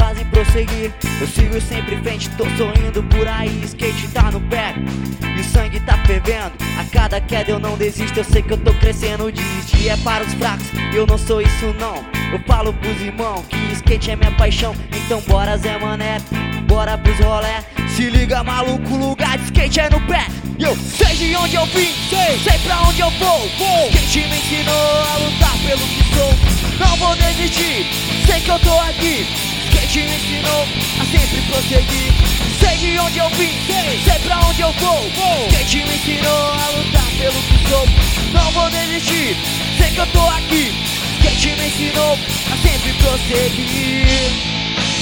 fazem prosseguir. Eu sigo sempre em frente, tô sorrindo por aí. Skate tá no pé e o sangue tá fervendo. A cada queda eu não desisto, eu sei que eu tô crescendo. Desistir é para os fracos, eu não sou isso não. Eu falo pros irmãos que skate é minha paixão. Então bora Zé Mané, bora pros rolé. Se liga maluco, o lugar de skate é no pé. Eu sei de onde eu vim, sei pra onde eu vou. Skate me ensinou a lutar pelo que sou. Não vou desistir, sei que eu tô aqui. Skate me ensinou a sempre prosseguir. Sei de onde eu vim, sei pra onde eu vou. Skate me ensinou a lutar pelo que sou. Não vou desistir, sei que eu tô aqui. Skate me ensinou a sempre prosseguir.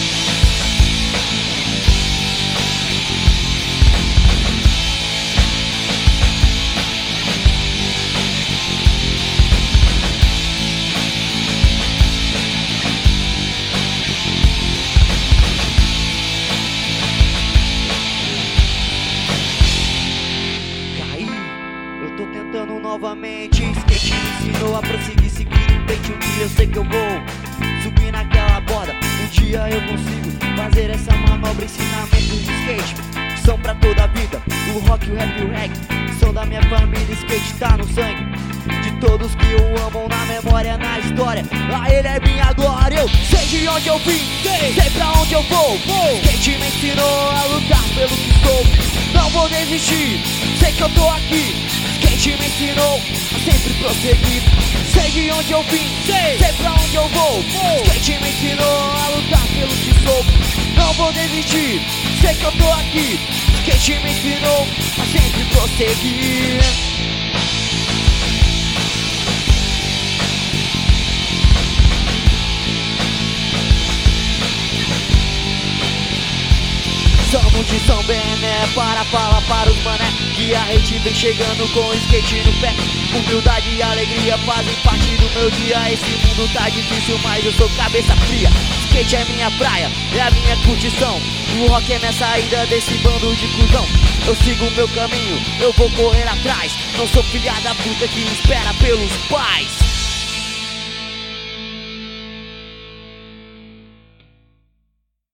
Tô tentando novamente. Skate me ensinou a prosseguir, seguir em frente. Um dia eu sei que eu vou subir naquela borda. Um dia eu consigo fazer essa manobra. Ensinamentos de skate são pra toda a vida. O rock, o rap e o reggae são da minha família. Skate tá no sangue de todos que o amam, na memória, na história. A ele é minha glória. Eu sei de onde eu vim, sei pra onde eu vou. Skate me ensinou a lutar pelo que sou. Não vou desistir, sei que eu tô aqui. Skate me ensinou a sempre prosseguir. Sei de onde eu vim, sei pra onde eu vou. Skate me ensinou a lutar pelo que sou. Não vou desistir, sei que eu tô aqui. Skate me ensinou a sempre prosseguir. Somos de São Bené para falar para os mané que a rede vem chegando com o skate no pé. Humildade e alegria fazem parte do meu dia. Esse mundo tá difícil, mas eu sou cabeça fria. Skate é minha praia, é a minha curtição. O rock é minha saída desse bando de cuzão. Eu sigo o meu caminho, eu vou correr atrás. Não sou filha da puta que espera pelos pais.